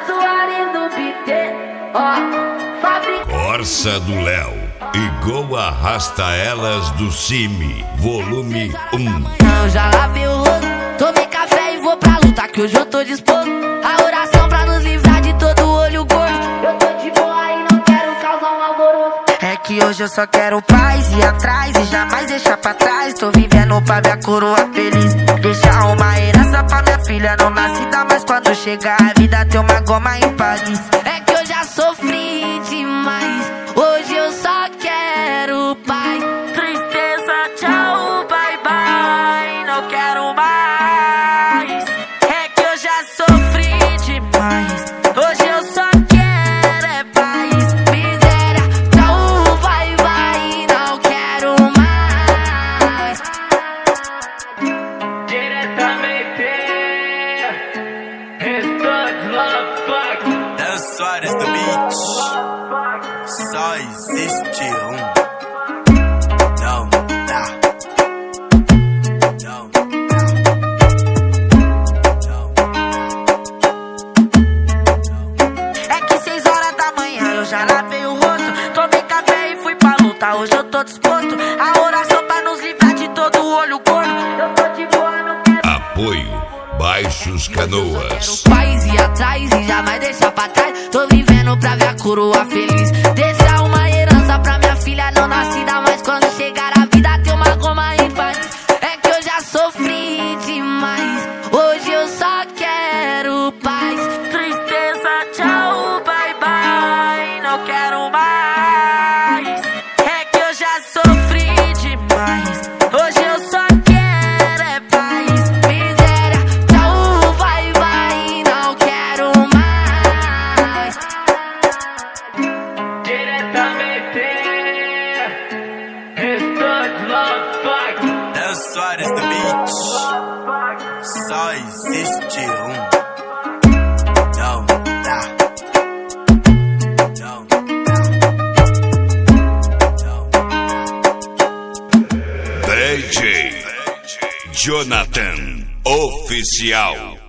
Soares no BT, ó, Fábrica. Corsa do Léo, igual Arrasta Elas do Cime, volume 1. Eu já lavei o rosto, tomei café e vou pra luta, que hoje eu tô disposto. A oração pra nos livrar de todo olho gordo. Eu tô de boa e não quero causar um alvoroço. É que hoje eu só quero paz, ir atrás e jamais deixar pra trás. Tô vivendo pra minha coroa feliz, deixar uma herança pra minha filha. Não nasce ainda mais quando chegar a vida ter uma goma em Paris. É que eu já sofri demais, hoje eu só quero paz. Tristeza, tchau, bye bye, não quero mais. É que eu já sofri demais, hoje eu só quero é paz. Miséria, tchau, vai, vai, não quero mais. Diretamente, Restantes Love Fuck. Léo Soares do beat. Só existe um. Não dá. Não dá. Não dá. É que 6 horas da manhã eu já lavei o rosto, tomei café e fui pra luta, hoje eu tô disposto. A oração pra nos livrar de todo o olho gordo. Eu tô de boa, não quero. Apoio Baixos Canoas. Paz e atrás e jamais deixar pra trás. Tô vivendo pra ver a coroa feliz, deixar uma herança pra minha filha não nascida. Mas quando chegar a vida ter uma goma em paz. É que eu já sofri demais, hoje eu só quero paz. Tristeza, tchau, bye bye, não quero mais. É que eu já sofri demais, hoje eu só quero é paz. Miséria, tchau, vai, vai, não quero mais. Diretamente, Restantes Love Fuck. Léo Soares do beat. Só existe um. Não dá. Não dá. Não dá. DJ Jonathan Oficial.